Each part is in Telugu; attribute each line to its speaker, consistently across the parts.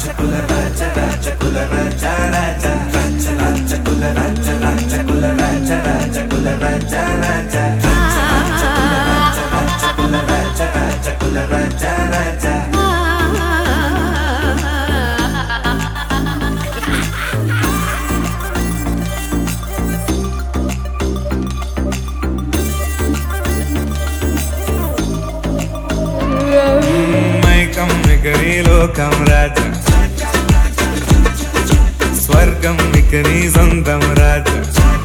Speaker 1: లోకం రాజా స్వర్గం ఇకని సొంతం రాజా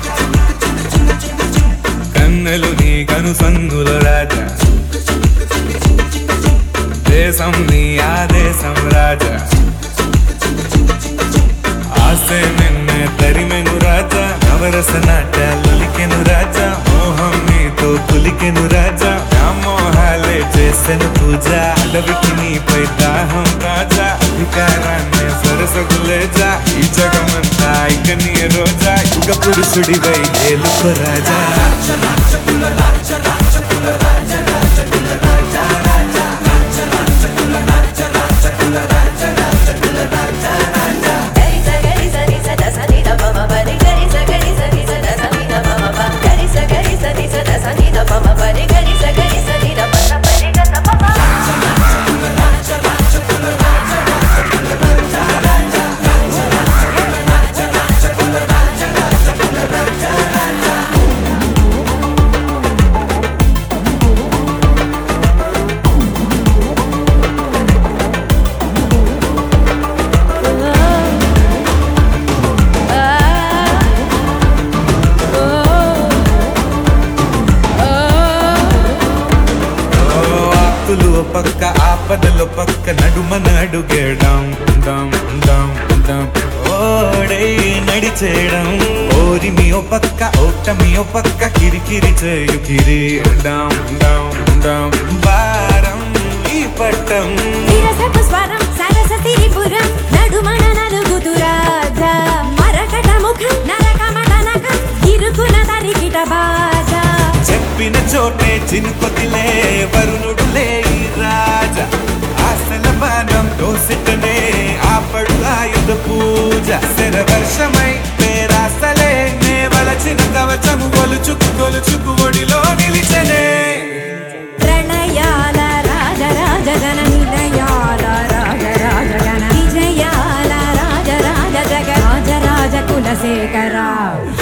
Speaker 1: కన్నులు నీ కనుసన్నుల రాజా దేశం నీ ఆదేశం రాజా ఆసే నిన్నే తరిమెను రాజా నవరస నాట్యాలొలికెను రాజా మోహం నీతో పులికెను రాజా వ్యామోహాలే చేసెను పూజ అడవికి నీపై దాహం రాజా అధికారాన్ని సరసగులేజా ఈ జగమంతా ఇక నీ రోజా యుగ పురుషుడివై ఏలుకో రాజా పక్క ఆపదలో పక్క నడుమన అడుగేయడం ఓడై నడిచేయడం ఓరిమి ఓ పక్క ఓటమి ఓ పక్క కిరికిరి చేయు కిరీడం భారం ఈ పట్టం
Speaker 2: స్వరం సరసతిరిపురం నడుమన నలుగుతు రాజా మరకట ముఖం నరకమట నఖం ఇరుకున తరికిట బాజా
Speaker 1: చెప్పిన చోటే చినుకొదిలే వరుణుడులే రాజా ఆశల బాణం దోసిటనే ఆపడు ఆయుధ పూజ శరవర్షమై పేరాసలే నే వలచిన కవచము గొలుచుకు ఒడిలో నిలిచనే
Speaker 2: ప్రణయాల రాజ జన నిలయాల రాజ జన విజయాల రాజ జగ రాజ కులశేఖర